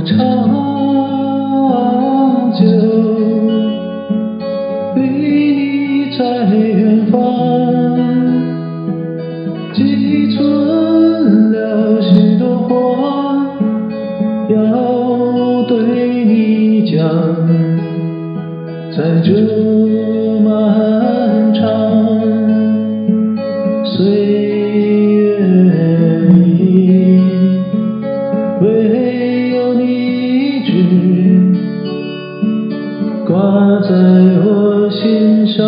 长久离你在远方，寄存了许多话要对你讲，在这漫长岁月里，唯有你一句挂在我心上。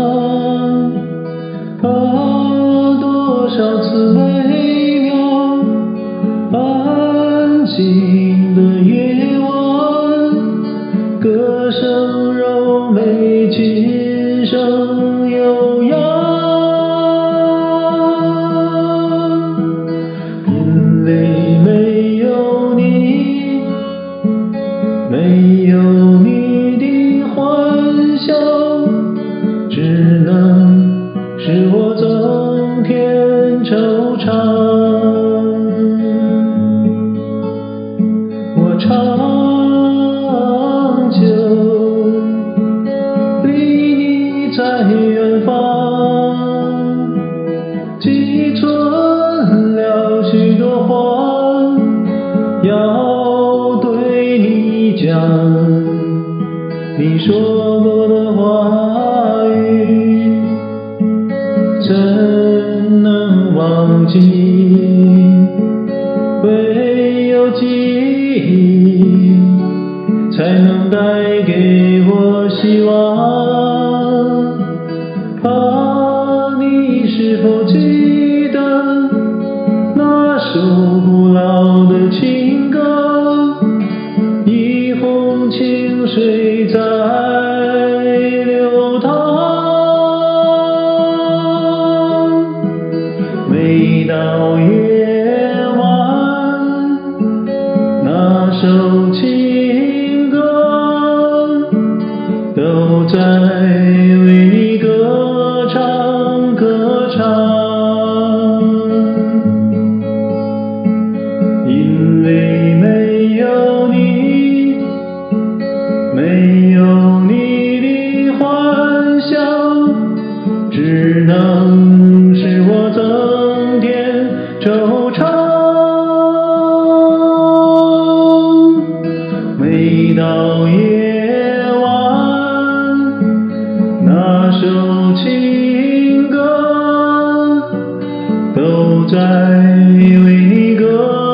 多少次微妙安静的夜晚，歌声柔美，琴声悠扬，因为没有你，没有你的欢笑，只能使我增添惆怅。我长久离你在远方，寄存了许多话要对你讲，你说过的话语怎能忘记？唯有记忆才能带给我希望。你是否记得那首古老的情歌？一泓清水在流淌，每到夜晚，那首情歌都在为你歌唱歌唱，因为没有你，没有你的欢笑，只能使我增添惆怅。每到夜晚，那首情歌都在为你歌